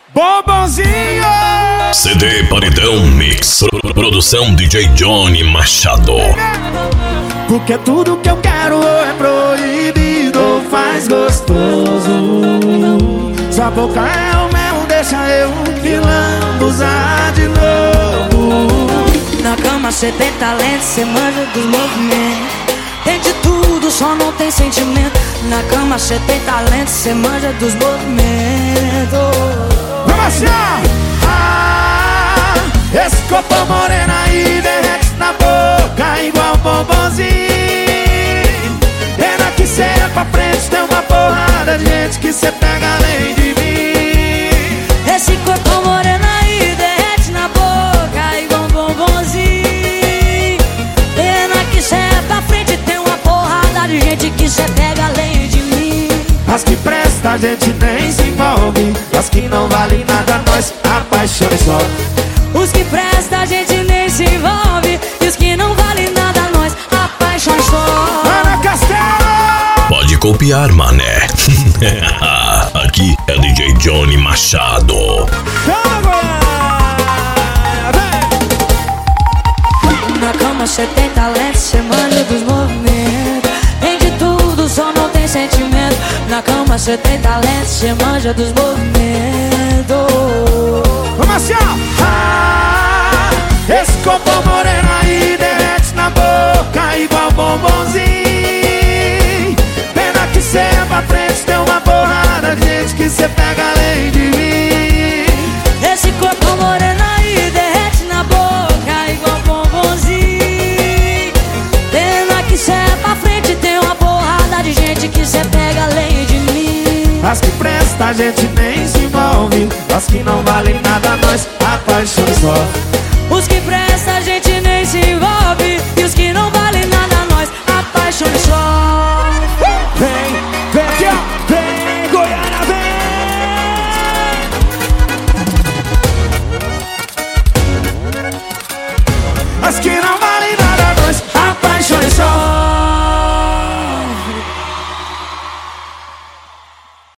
Bombonzinho! CD Paredão Mix. Produção DJ Johnny Machado. Porque tudo que eu quero ou é proibido ou faz gostoso. Sua boca é o mel, deixa eu me lambuzar de novo. Na cama cê tem talento, cê manja dos movimentos. Tem de tudo, só não tem sentimento. Na cama cê tem talento, cê manja dos movimentos. Vamos assim, esse corpo moreno aí derrete na boca igual bombonzinho. Pena que cê é pra frente, tem uma porrada de gente que cê pega além de mim. Esse corpo moreno aí derrete na boca igual bombonzinho. Pena que cê é pra frente, tem uma porrada de gente que cê pega além de mim. As que presta a gente nem se envolve, as que não valem nada nós apaixona só. Os que presta a gente nem se envolve, e os que não valem nada nós apaixona só. Ana Castelo! Pode copiar, mané. Aqui é DJ Johnny Machado. Na cama cê tem talento, cê manja dos movimentos. Tem de tudo, só não tem sentimento. Na cama cê tem talento, cê manja dos movimentos. Vamos assim, esse corpo moreno aí derrete na boca igual bombonzinho. Pena que cê é pra frente, tem uma porrada de gente que cê pega além de mim. Esse corpo moreno aí derrete na boca igual bombonzinho. Pena que cê é pra frente, tem uma porrada de gente que cê pega além de mim. As que presta a gente nem se envolve, as que não valem nada nós apaixona só.